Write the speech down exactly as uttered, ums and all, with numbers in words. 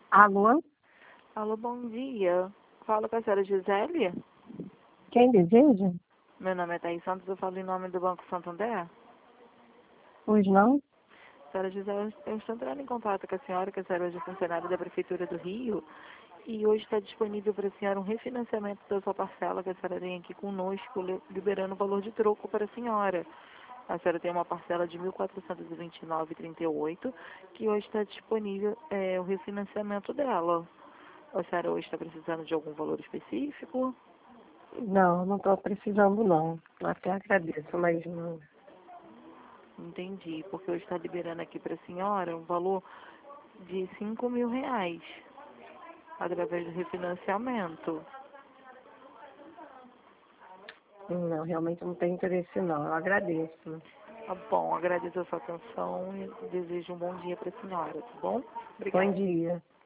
Alô? Alô, bom dia. Falo com a senhora Gisélia. Quem deseja? Meu nome é Thaís Santos, eu falo em nome do Banco Santander. Pois não? Senhora Gisélia, eu estou entrando em contato com a senhora, que a senhora hoje é funcionária da Prefeitura do Rio, e hoje está disponível para a senhora um refinanciamento da sua parcela, que a senhora tem aqui conosco, li- liberando o valor de troco para a senhora. A senhora tem uma parcela de mil quatrocentos e vinte e nove vírgula trinta e oito, que hoje está disponível é, o refinanciamento dela. A senhora hoje está precisando de algum valor específico? Não, não estou precisando não. Até agradeço, mas não. Entendi, porque hoje está liberando aqui para a senhora um valor de cinco mil reais através do refinanciamento. Não, realmente não tenho interesse não. Eu agradeço. Tá bom, agradeço a sua atenção e desejo um bom dia para a senhora, tá bom? Bom Obrigada. dia.